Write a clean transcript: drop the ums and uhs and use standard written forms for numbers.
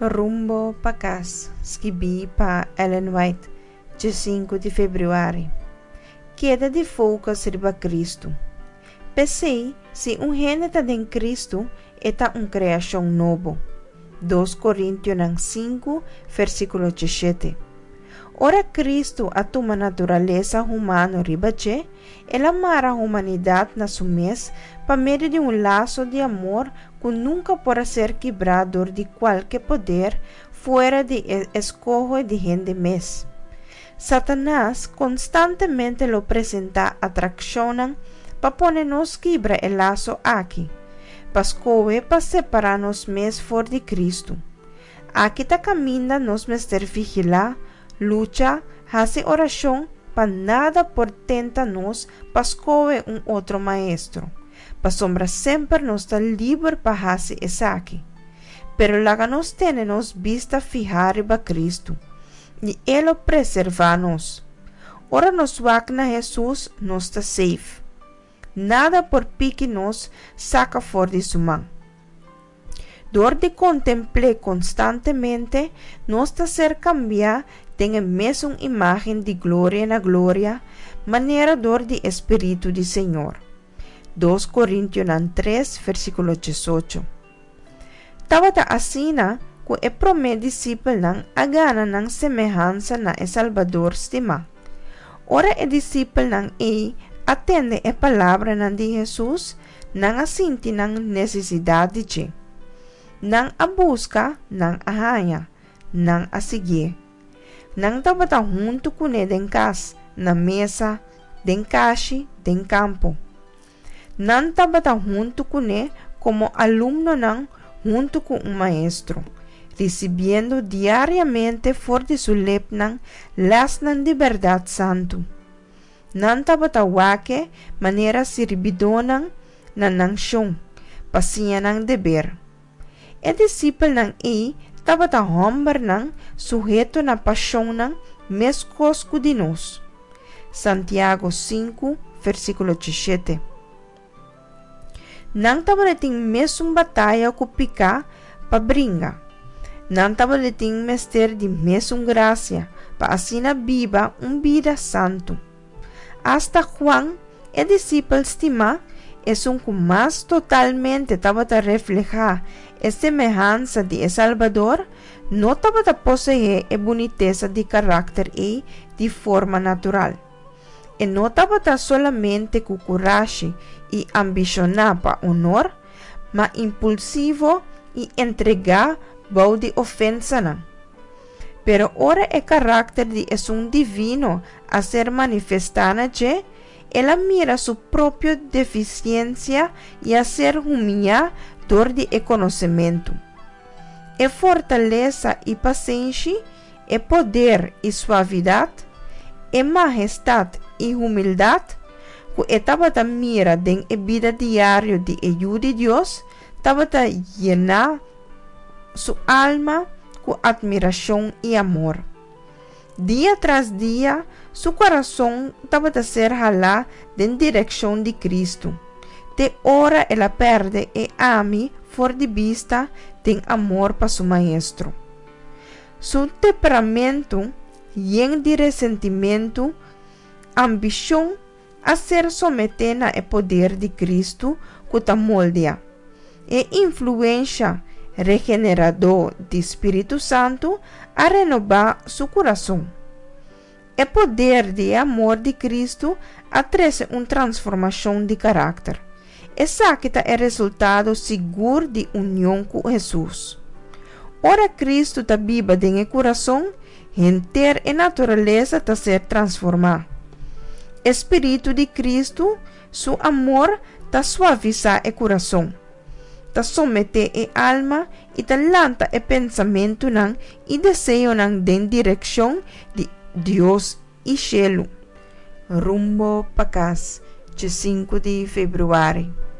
Rumbo pa casa, escrevi para Ellen White, dia 5 de fevereiro. Queda de focus riba Cristo. Pensei, se gente está em Cristo, é criação novo. 2 Coríntios 5, versículo 17. Ora Cristo a tua natureza humana ribache, ela mara a humanidade na sumes para meio de laço de amor que nunca poderá ser quebrado de qualquer poder fora de escojo de gente mes. Satanás constantemente lo presenta atraccionan para ponernos quebra el laço aqui, pascoe para separarnos mes for de Cristo. Aqui ta caminha nos mester vigilar, lucha, hace oração, para nada por tenta-nos pascoe outro maestro. Pa sombra sempre nos está livre para hacer essa aqui. Pero laga nos tenemos vista fijar riba Cristo, e Ele preserva-nos. Ora nos wagna Jesus nos está safe. Nada por pique nos saca fora de sua mão. Dor de contemplar constantemente, nos está ser cambiar tem a mesma imagem de glória na glória, maneira dor de Espírito de Senhor. 2 Coríntios 3, versículo 18. Tawata asina kung e discípulo ng agana ng semehansa na e Salvador stima. Ora e discípulo ng atende e palabra ng di Jesus nang asinti ng necesidade de nang abusca ng ahaya, nang asige, nang tabata junto kune den kas, na mesa, den kashi, den campo. Nang tabata junto kune como alumno ng junto con un maestro, recibiendo diariamente for de su lepnang las nan de verdad santo. Nang tabata wake manera siribidonang nanang siyong, pasiya ng deber. E disciple ng tabata homber ng sujeto na pasyon ng meskos kudinos. Santiago 5, versículo 17. Nang tabalating mesong bataya ko pika, pabringa. Nang tabalating mester di mesong gracia, paasina biba vida santo. Hasta Juan, e disciple estima, es un más totalmente tabata refleja e semejanza de Salvador, no tabata posee e boniteza de carácter e de forma natural. E no tabata solamente con coraje y ambiciona pa honor, ma impulsivo y entrega bau de ofensa na. Pero ora e carácter de es un divino a ser manifestada que ela mira su propia deficiencia y hacer humillador de conocimiento. E fortaleza y paciencia, e poder y suavidad, e majestad y humildad, que tabata mira den e vida diario de ayuda de Dios, tabata llena su alma con admiración y amor. Día tras día, su corazón tabata ser jalá en dirección de Cristo. De hora ela perde e ami for de vista ten amor para su maestro. Su temperamento lleno de resentimiento, ambición a ser sometida al poder de Cristo que ta moldea, e influencia regenerador de Espírito Santo a renovar su corazón. El poder de amor de Cristo atrece una transformación de carácter. Esa que es el resultado seguro de unión con Jesús. Ora Cristo ta viva en el corazón, entera y naturaleza ta ser transformada. Espíritu de Cristo, su amor ta suaviza el corazón. Ta somete el alma y ta lanta el pensamiento nan y deseo nan den dirección de Dios y cielo. Rumbo pa casa, 5 de fevereiro.